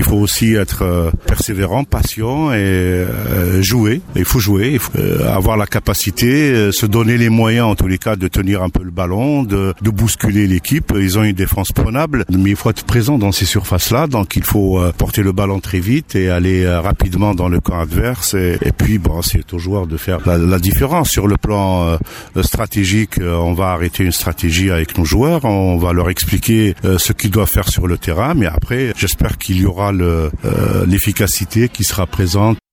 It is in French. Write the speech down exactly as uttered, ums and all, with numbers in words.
il faut aussi être euh, persévérant, patient et euh, jouer. Il faut jouer, il faut euh, avoir la capacité, euh, se donner les moyens en tous les cas de tenir un peu le ballon, de, de bousculer l'équipe. Ils ont une défense prenable, mais il faut être présent dans ces surfaces-là. Donc il faut euh, porter le ballon très vite et aller euh, rapidement dans le camp adverse. Et, et puis bon, c'est aux joueurs de faire la, la différence. Sur le plan euh, stratégique, euh, on va arrêter une stratégie avec nos joueurs. On va leur expliquer euh, ce qu'ils doivent faire sur le terrain. Mais après, j'espère qu'il y aura le, euh, l'efficacité qui sera présente